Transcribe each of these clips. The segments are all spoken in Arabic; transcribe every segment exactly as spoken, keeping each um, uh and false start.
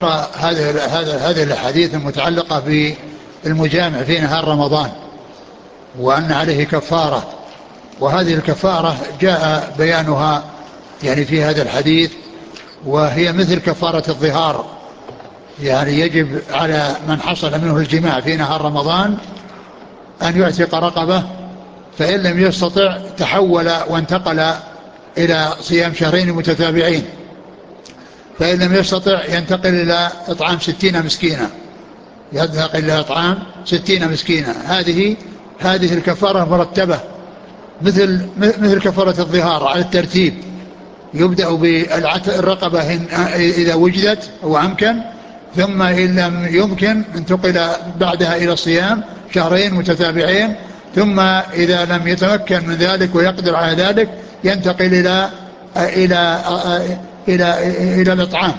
هذه هذا هذه الحديث المتعلقة بالمجامع في نهار رمضان، وأن عليه كفارة. وهذه الكفارة جاء بيانها يعني في هذا الحديث، وهي مثل كفارة الظهار. يعني يجب على من حصل منه الجماع في نهار رمضان أن يعتق رقبة، فإن لم يستطع تحول وانتقل إلى صيام شهرين متتابعين، فإن لم يستطع ينتقل إلى إطعام ستين مسكينا، ينتقل إلى إطعام ستين مسكينا. هذه هذه الكفارة مرتبة مثل مثل كفارة الظهار على الترتيب. يبدأ بالرقبة إذا وجدت وأمكن، ثم إن لم يمكن انتقل بعدها إلى الصيام شهرين متتابعين، ثم إذا لم يتمكن من ذلك ويقدر على ذلك ينتقل إلى إلى إلى إلى الإطعام.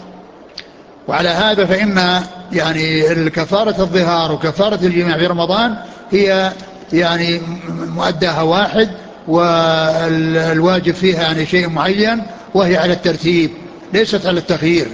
وعلى هذا فإن يعني الكفارة الظهار وكفارة الجماع في رمضان هي يعني مؤداها واحد، والواجب فيها يعني شيء معين، وهي على الترتيب ليست على التخيير.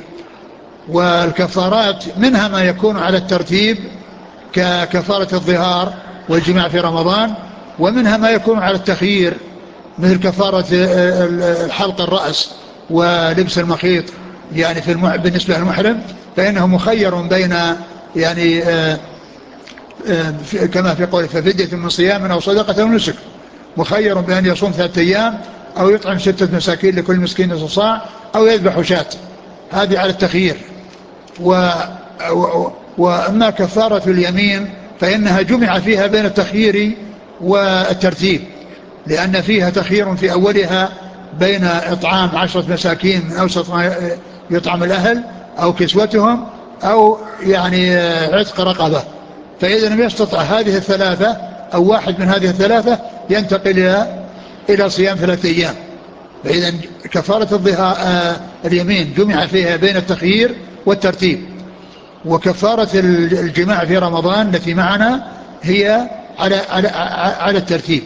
والكفارات منها ما يكون على الترتيب ككفارة الظهار والجماع في رمضان، ومنها ما يكون على التخيير مثل كفارة حلق الرأس ولبس المخيط يعني في المح... بالنسبة للمحرم، فإنه مخير بين يعني آآ آآ كما في قوله ففدية من صيام أو صدقة أو نسك، مخير بأن يصوم ثلاثة أيام أو يطعم ستة مساكين لكل مسكين نصف صاع أو يذبح شاة. هذه على التخيير. و... و... وأما كفارة اليمين فإنها جمع فيها بين التخيير والترتيب، لأن فيها تخيير في أولها بين إطعام عشرة مساكين من أوسط ما يطعم الأهل أو كسوتهم أو يعني عتق رقبة. فإذا لم يستطع هذه الثلاثة أو واحد من هذه الثلاثة ينتقل إلى إلى صيام ثلاثة أيام. فإذا كفارة الظهار اليمين جمع فيها بين التخيير والترتيب. وكفارة الجماع في رمضان التي معنا هي على على على الترتيب.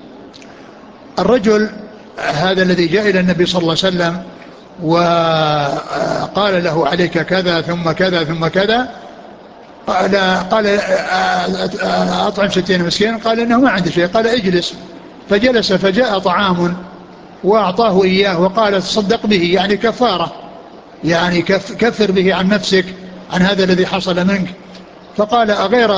الرجل هذا الذي جاء إلى النبي صلى الله عليه وسلم وقال له عليك كذا ثم كذا ثم كذا، قال قال أطعم ستين مسكين، قال إنه ما عندي شيء، قال اجلس. فجلس فجاء طعام وأعطاه إياه وقال تصدق به، يعني كفارة، يعني كفر به عن نفسك عن هذا الذي حصل منك. فقال أغير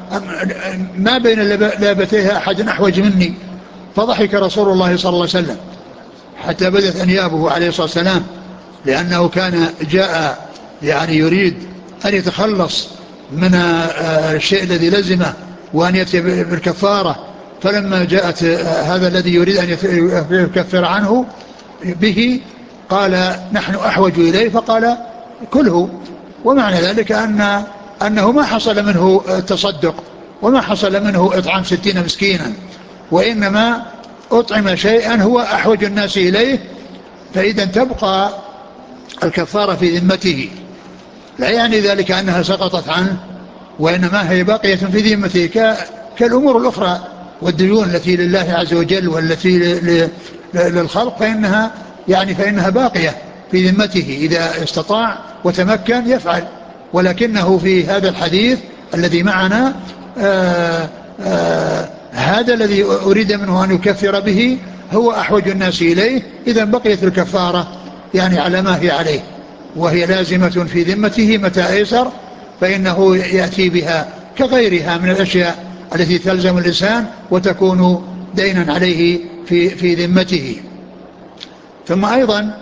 ما بين لابتيها أحد أحوج مني. فضحك رسول الله صلى الله عليه وسلم حتى بدت أنيابه عليه الصلاة والسلام، لأنه كان جاء يعني يريد أن يتخلص من الشيء الذي لزمه وأن يأتي بالكفارة. فلما جاءت هذا الذي يريد أن يكفر عنه به قال نحن أحوج إليه، فقال كله. ومعنى ذلك أن أنه ما حصل منه التصدق وما حصل منه إطعام ستين مسكينا، وإنما أطعم شيئا هو أحوج الناس إليه. فإذا تبقى الكفارة في ذمته، لا يعني ذلك أنها سقطت عنه، وإنما هي باقية في ذمته كالأمور الأخرى والديون التي لله عز وجل والتي للخلق، فإنها يعني فإنها باقية في ذمته إذا استطاع وتمكن يفعل. ولكنه في هذا الحديث الذي معنا آآ آآ هذا الذي أريد منه أن يكفر به هو أحوج الناس إليه. إذا بقيت الكفارة يعني على ما هي عليه، وهي لازمة في ذمته متى أيسر، فإنه يأتي بها كغيرها من الأشياء التي تلزم الإنسان وتكون دينا عليه في في ذمته. ثم أيضا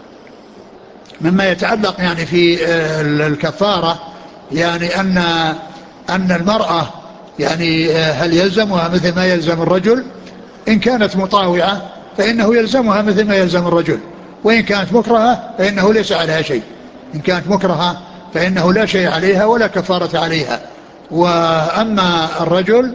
مما يتعلق يعني في الكفارة يعني أن أن المرأة يعني هل يلزمها مثل ما يلزم الرجل؟ إن كانت مطاوعة فإنه يلزمها مثل ما يلزم الرجل، وإن كانت مكرهة فإنه ليس عليها شيء. إن كانت مكرهة فإنه لا شيء عليها ولا كفارة عليها. وأما الرجل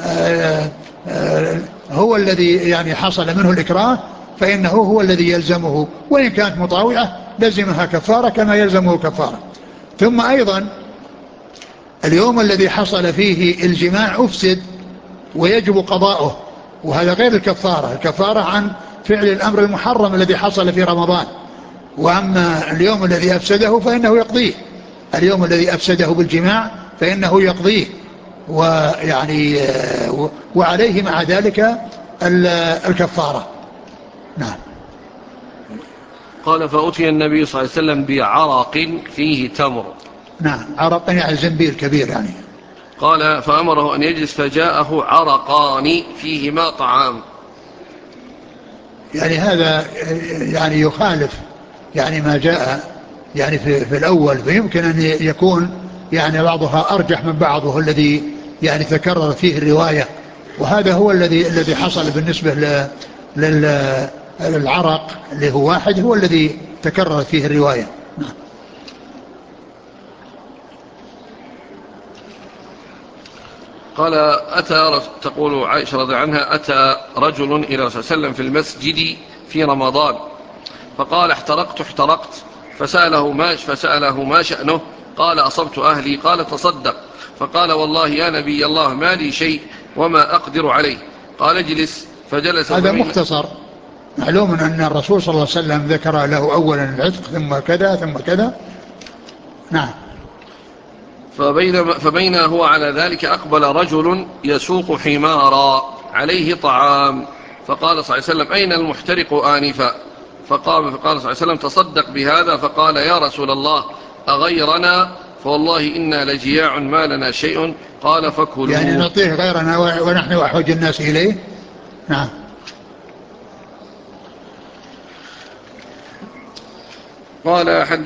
هو الذي يعني حصل منه الإكراه فإنه هو الذي يلزمه، وإن كانت مطاوعة لزمها كفارة كما يلزمه كفارة. ثم أيضا اليوم الذي حصل فيه الجماع أفسد ويجب قضاؤه، وهذا غير الكفارة. الكفارة عن فعل الأمر المحرم الذي حصل في رمضان، وأما اليوم الذي أفسده فإنه يقضيه اليوم الذي أفسده بالجماع فإنه يقضيه، ويعني وعليه مع ذلك الكفارة. نعم. قال فأتي النبي صلى الله عليه وسلم بعرق فيه تمر. نعم، عرق يعني زنبيل كبير يعني. قال فأمره أن يجلس فجاءه عرقان فيهما طعام. يعني هذا يعني يخالف يعني ما جاء يعني في, في الأول، فيمكن أن يكون يعني بعضها أرجح من بعض، وهو الذي يعني تكرر فيه الرواية، وهذا هو الذي الذي حصل بالنسبة للعرق اللي هو واحد، هو الذي تكرر فيه الرواية. قال أتى تقول عائشة رضي عنها أتى رجل إلى رسول الله صلى الله عليه وسلم في المسجد في رمضان فقال احترقت احترقت فسأله ما, فسأله ما شأنه؟ قال أصبت أهلي. قال تصدق. فقال والله يا نبي الله ما لي شيء وما أقدر عليه. قال اجلس فجلس. هذا مختصر. معلوم أن الرسول صلى الله عليه وسلم ذكر له أولا العتق ثم كذا ثم كذا. نعم. فبين, فبين هو على ذلك أقبل رجل يسوق حمارا عليه طعام فقال صلى الله عليه وسلم أين المحترق آنفا؟ فقام فقال صلى الله عليه وسلم تصدق بهذا. فقال يا رسول الله أغيرنا؟ فوالله إنا لجياع ما لنا شيء. قال فكلوا. يعني نعطيه غيرنا ونحن أحوج الناس إليه. نعم. قال